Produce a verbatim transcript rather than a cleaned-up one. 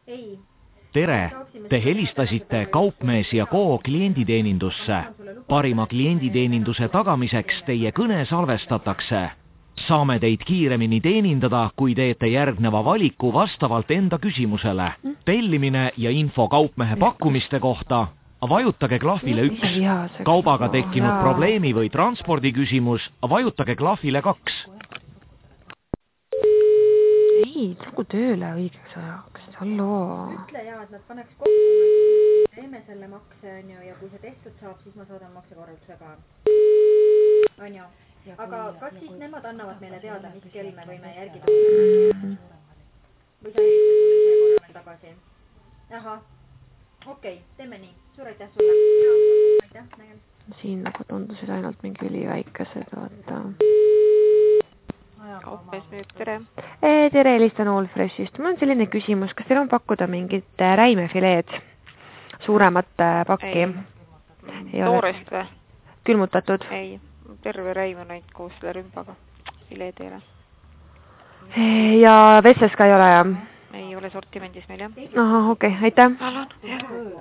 tere, te helistasite Kaupmees ja Ko klienditeenindusse. Parima klienditeeninduse tagamiseks teie kõne salvestatakse. Saame teid kiiremini teenindada, kui teete järgneva valiku vastavalt enda küsimusele. Tellimine ja info kaupmehe pakkumiste kohta. Vajutage klahvile üks. Kaubaga tekkinud probleemi või transpordi küsimus. Vajutage klahvile kaks. Ei, tulgu tööle õigeks ajaks. Halloo. Ütle ja, et nad paneks kokku, teeme selle makse on ju, ja kui see tehtud saab, siis ma saadan maksekorralduse ka. On ju. Aga kas siis nemad annavad meile teada, mis kell me võime järgida? Või sa helistad mulle see korra tagasi? Aha, okei, teeme nii. Suur aitäh sulle. Aitäh, nägemist. Siin nagu tundusid ainult mingi üliväikesed, vaata. Kaupmees müüb, tere. Tere, helistan Allfreshist. Mul on selline küsimus, kas teil on pakkuda mingit räimefileed? Suuremat pakki? Toorest või? Külmutatud? Ei, terve räim on ainult koos selle rümbaga. Fileed ei ole. Ja Vesses ka ei ole, jah? Ei ole sortimendis meil, jah. Aha, okei, aitäh. Alan, jah.